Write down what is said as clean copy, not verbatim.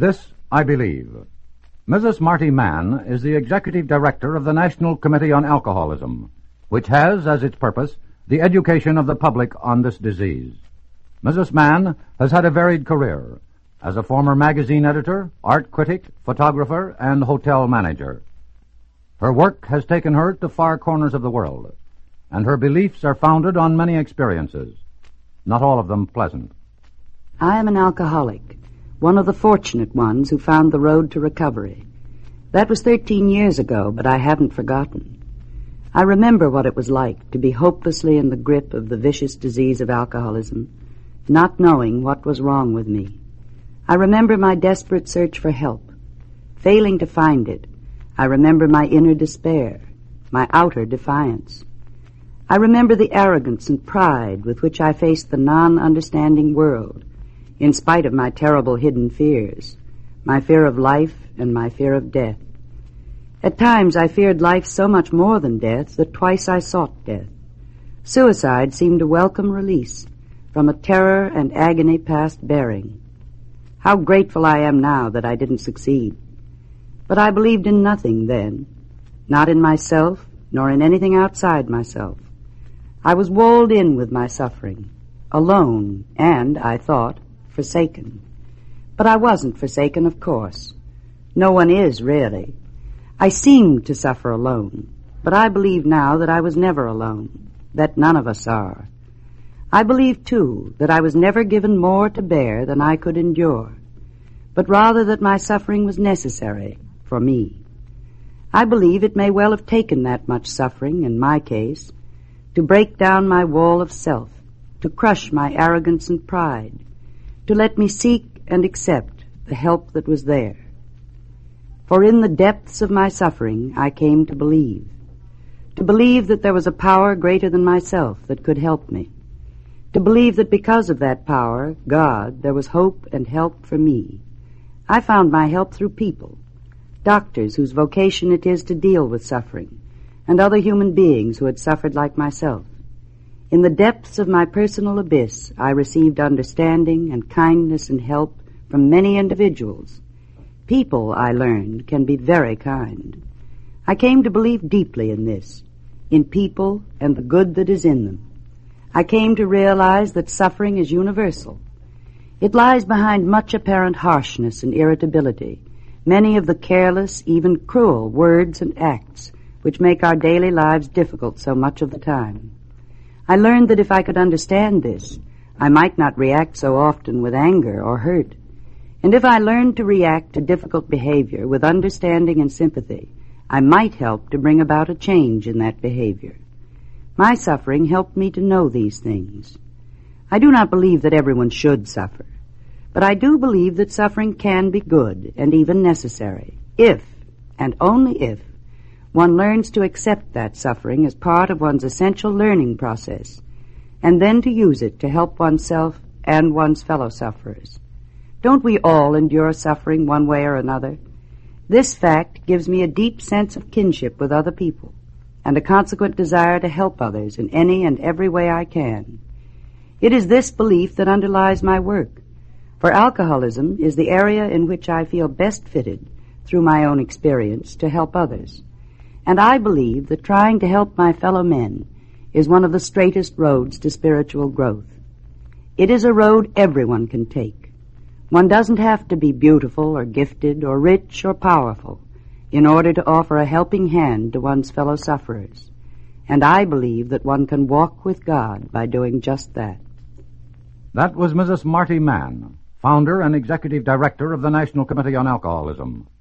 This I believe. Mrs. Marty Mann is the Executive Director of the National Committee on Alcoholism, which has as its purpose the education of the public on this disease. Mrs. Mann has had a varied career as a former magazine editor, art critic, photographer, and hotel manager. Her work has taken her to far corners of the world, and her beliefs are founded on many experiences, not all of them pleasant. I am an alcoholic, one of the fortunate ones who found the road to recovery. That was 13 years ago, but I haven't forgotten. I remember what it was like to be hopelessly in the grip of the vicious disease of alcoholism, not knowing what was wrong with me. I remember my desperate search for help. Failing to find it, I remember my inner despair, my outer defiance. I remember the arrogance and pride with which I faced the non-understanding world, in spite of my terrible hidden fears, my fear of life and my fear of death. At times I feared life so much more than death that twice I sought death. Suicide seemed a welcome release from a terror and agony past bearing. How grateful I am now that I didn't succeed. But I believed in nothing then, not in myself, nor in anything outside myself. I was walled in with my suffering, alone, and, I thought, forsaken. But I wasn't forsaken, of course. No one is, really. I seemed to suffer alone, but I believe now that I was never alone, that none of us are. I believe, too, that I was never given more to bear than I could endure, but rather that my suffering was necessary for me. I believe it may well have taken that much suffering, in my case, to break down my wall of self, to crush my arrogance and pride, to let me seek and accept the help that was there. For in the depths of my suffering I came to believe that there was a power greater than myself that could help me, to believe that because of that power, God, there was hope and help for me. I found my help through people, doctors whose vocation it is to deal with suffering, and other human beings who had suffered like myself. In the depths of my personal abyss, I received understanding and kindness and help from many individuals. People, I learned, can be very kind. I came to believe deeply in this, in people and the good that is in them. I came to realize that suffering is universal. It lies behind much apparent harshness and irritability, many of the careless, even cruel words and acts which make our daily lives difficult so much of the time. I learned that if I could understand this, I might not react so often with anger or hurt. And if I learned to react to difficult behavior with understanding and sympathy, I might help to bring about a change in that behavior. My suffering helped me to know these things. I do not believe that everyone should suffer, but I do believe that suffering can be good and even necessary, if, and only if, one learns to accept that suffering as part of one's essential learning process, and then to use it to help oneself and one's fellow sufferers. Don't we all endure suffering one way or another? This fact gives me a deep sense of kinship with other people, and a consequent desire to help others in any and every way I can. It is this belief that underlies my work, for alcoholism is the area in which I feel best fitted, through my own experience, to help others. And I believe that trying to help my fellow men is one of the straightest roads to spiritual growth. It is a road everyone can take. One doesn't have to be beautiful or gifted or rich or powerful in order to offer a helping hand to one's fellow sufferers. And I believe that one can walk with God by doing just that. That was Mrs. Marty Mann, founder and executive director of the National Committee on Alcoholism.